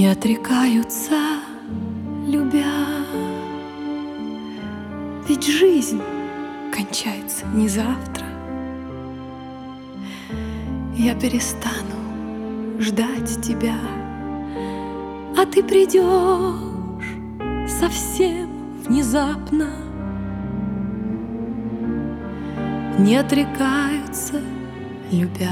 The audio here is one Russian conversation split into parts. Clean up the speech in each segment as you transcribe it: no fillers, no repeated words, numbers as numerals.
Не отрекаются, любя, ведь жизнь кончается не завтра. Я перестану ждать тебя, а ты придешь совсем внезапно. Не отрекаются, любя,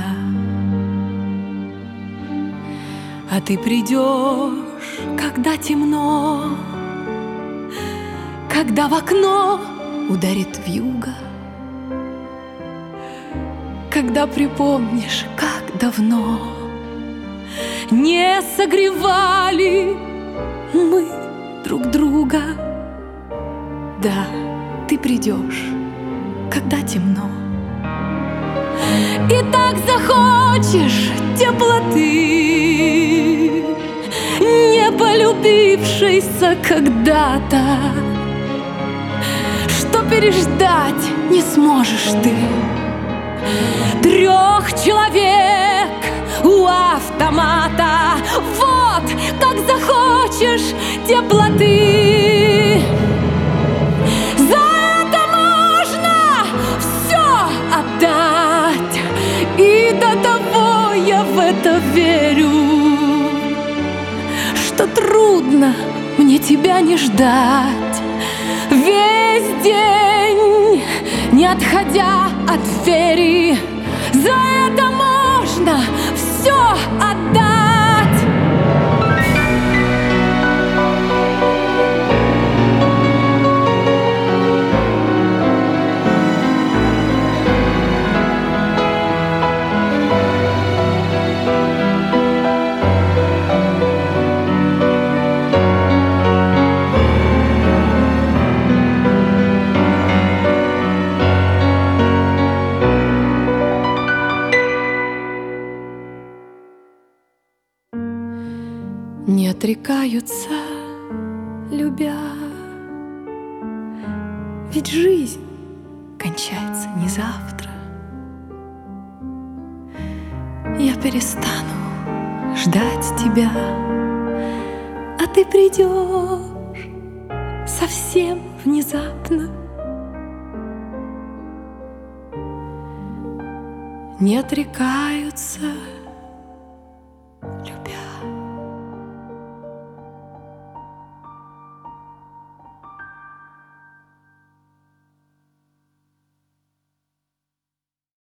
а ты придешь, когда темно, когда в окно ударит вьюга, когда припомнишь, как давно не согревали мы друг друга. Да, ты придешь, когда темно, и так захочешь теплоты, не полюбившейся когда-то, что переждать не сможешь ты. 3 человек у автомата, вот как захочешь теплоты. За это можно все отдать, и до того я в это верю, что трудно мне тебя не ждать весь день, не отходя от двери. За это можно все отдать. Не отрекаются, любя, ведь жизнь кончается не завтра. Я перестану ждать тебя, а ты придешь совсем внезапно. Не отрекаются,